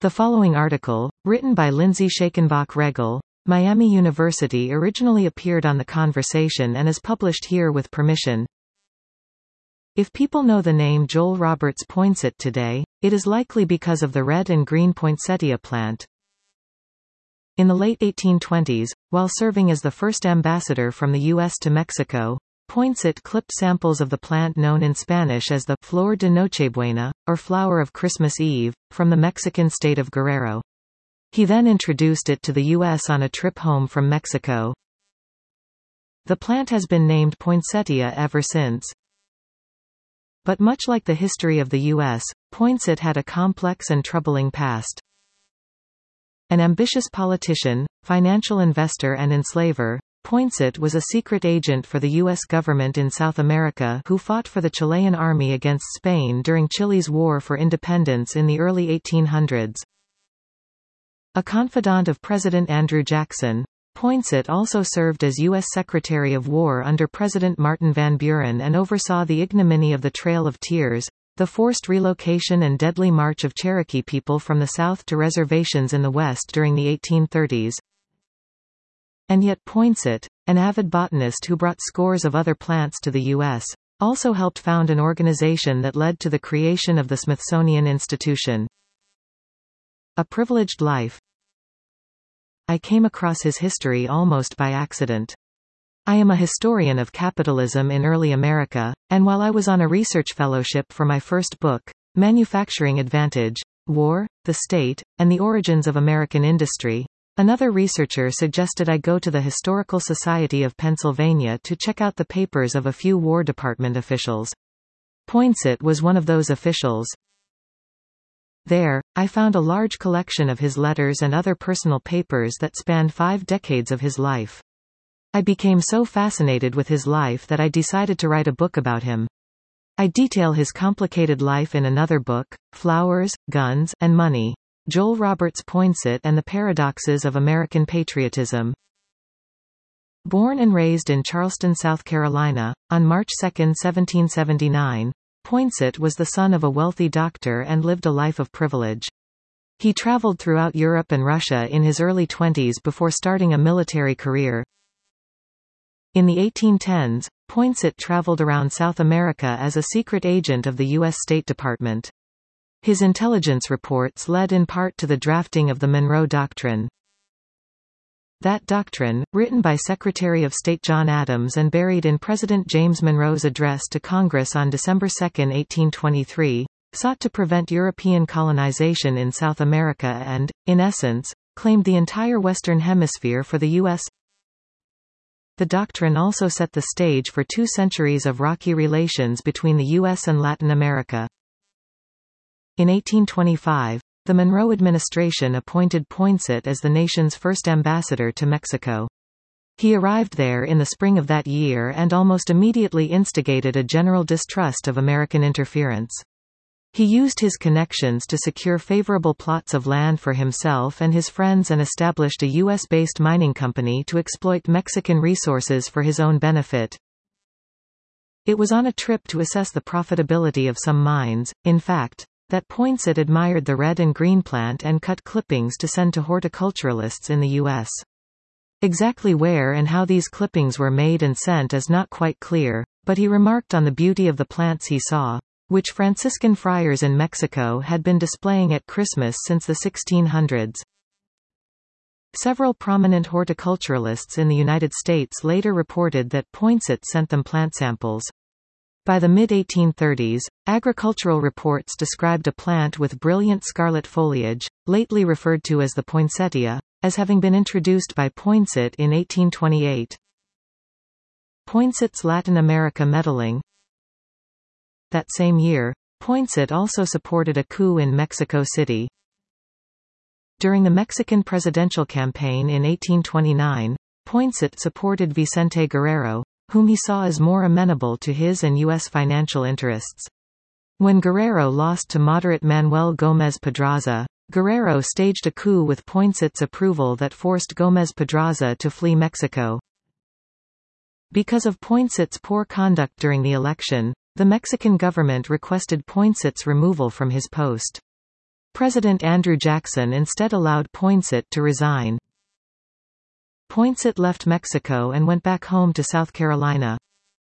The following article, written by Lindsay Shakenbach-Regal, Miami University, originally appeared on The Conversation and is published here with permission. If people know the name Joel Roberts Poinsett today, it is likely because of the red and green poinsettia plant. In the late 1820s, while serving as the first ambassador from the U.S. to Mexico, Poinsett clipped samples of the plant known in Spanish as the Flor de Nochebuena, or flower of Christmas Eve, from the Mexican state of Guerrero. He then introduced it to the U.S. on a trip home from Mexico. The plant has been named poinsettia ever since. But much like the history of the U.S., Poinsett had a complex and troubling past. An ambitious politician, financial investor and enslaver, Poinsett was a secret agent for the U.S. government in South America who fought for the Chilean army against Spain during Chile's War for Independence in the early 1800s. A confidant of President Andrew Jackson, Poinsett also served as U.S. Secretary of War under President Martin Van Buren and oversaw the ignominy of the Trail of Tears, the forced relocation and deadly march of Cherokee people from the South to reservations in the West during the 1830s. And yet Poinsett, an avid botanist who brought scores of other plants to the U.S., also helped found an organization that led to the creation of the Smithsonian Institution. A privileged life. I came across his history almost by accident. I am a historian of capitalism in early America, and while I was on a research fellowship for my first book, Manufacturing Advantage, War, the State, and the Origins of American Industry, another researcher suggested I go to the Historical Society of Pennsylvania to check out the papers of a few War Department officials. Poinsett was one of those officials. There, I found a large collection of his letters and other personal papers that spanned 5 decades of his life. I became so fascinated with his life that I decided to write a book about him. I detail his complicated life in another book, Flowers, Guns, and Money, Joel Roberts Poinsett and the Paradoxes of American Patriotism. Born and raised in Charleston, South Carolina, on March 2, 1779, Poinsett was the son of a wealthy doctor and lived a life of privilege. He traveled throughout Europe and Russia in his early 20s before starting a military career. In the 1810s, Poinsett traveled around South America as a secret agent of the U.S. State Department. His intelligence reports led in part to the drafting of the Monroe Doctrine. That doctrine, written by Secretary of State John Adams and buried in President James Monroe's address to Congress on December 2, 1823, sought to prevent European colonization in South America and, in essence, claimed the entire Western Hemisphere for the U.S. The doctrine also set the stage for 2 centuries of rocky relations between the U.S. and Latin America. In 1825, the Monroe administration appointed Poinsett as the nation's first ambassador to Mexico. He arrived there in the spring of that year and almost immediately instigated a general distrust of American interference. He used his connections to secure favorable plots of land for himself and his friends and established a U.S.-based mining company to exploit Mexican resources for his own benefit. It was on a trip to assess the profitability of some mines, in fact, that Poinsett admired the red and green plant and cut clippings to send to horticulturalists in the U.S. Exactly where and how these clippings were made and sent is not quite clear, but he remarked on the beauty of the plants he saw, which Franciscan friars in Mexico had been displaying at Christmas since the 1600s. Several prominent horticulturalists in the United States later reported that Poinsett sent them plant samples. By the mid-1830s, agricultural reports described a plant with brilliant scarlet foliage, lately referred to as the poinsettia, as having been introduced by Poinsett in 1828. Poinsett's Latin America meddling. That same year, Poinsett also supported a coup in Mexico City. During the Mexican presidential campaign in 1829, Poinsett supported Vicente Guerrero, whom he saw as more amenable to his and U.S. financial interests. When Guerrero lost to moderate Manuel Gómez Pedraza, Guerrero staged a coup with Poinsett's approval that forced Gómez Pedraza to flee Mexico. Because of Poinsett's poor conduct during the election, the Mexican government requested Poinsett's removal from his post. President Andrew Jackson instead allowed Poinsett to resign. Poinsett left Mexico and went back home to South Carolina.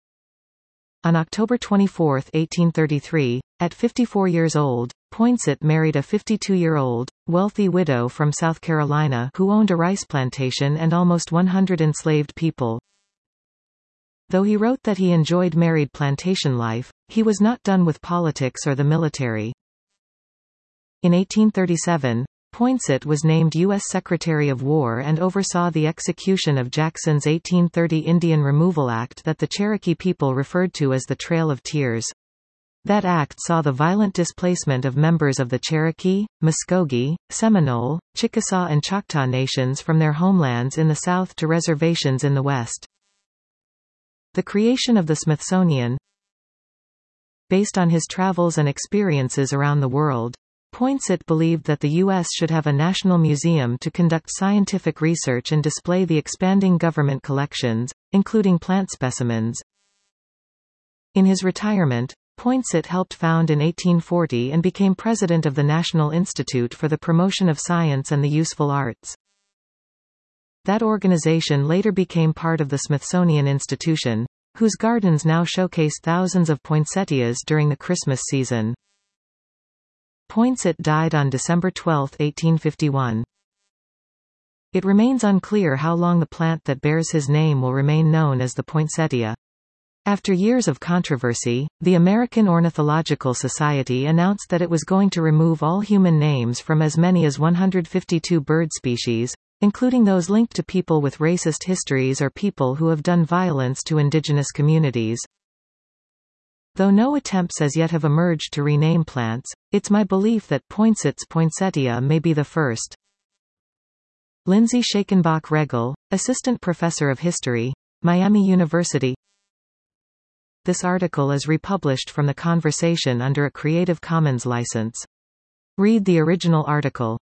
On October 24, 1833, at 54 years old, Poinsett married a 52-year-old, wealthy widow from South Carolina who owned a rice plantation and almost 100 enslaved people. Though he wrote that he enjoyed married plantation life, he was not done with politics or the military. In 1837, Poinsett was named U.S. Secretary of War and oversaw the execution of Jackson's 1830 Indian Removal Act that the Cherokee people referred to as the Trail of Tears. That act saw the violent displacement of members of the Cherokee, Muskogee, Seminole, Chickasaw and Choctaw nations from their homelands in the South to reservations in the West. The creation of the Smithsonian. Based on his travels and experiences around the world, Poinsett believed that the U.S. should have a national museum to conduct scientific research and display the expanding government collections, including plant specimens. In his retirement, Poinsett helped found in 1840 and became president of the National Institute for the Promotion of Science and the Useful Arts. That organization later became part of the Smithsonian Institution, whose gardens now showcase thousands of poinsettias during the Christmas season. Poinsett died on December 12, 1851. It remains unclear how long the plant that bears his name will remain known as the poinsettia. After years of controversy, the American Ornithological Society announced that it was going to remove all human names from as many as 152 bird species, including those linked to people with racist histories or people who have done violence to indigenous communities. Though no attempts as yet have emerged to rename plants, it's my belief that Poinsett's poinsettia may be the first. Lindsay Shakenbach Regel, Assistant Professor of History, Miami University. This article is republished from The Conversation under a Creative Commons license. Read the original article.